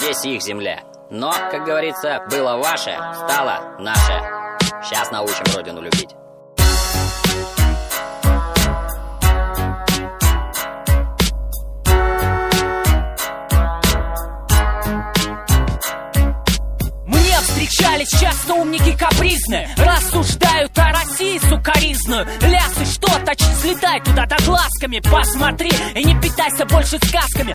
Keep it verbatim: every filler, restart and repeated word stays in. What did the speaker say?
здесь их земля. Но, как говорится, было ваше, стало наше. Сейчас научим родину любить. Встречались часто умники капризные, рассуждают о России сукоризную. Лясы что-то, слетай куда-то глазками, посмотри и не питайся больше сказками.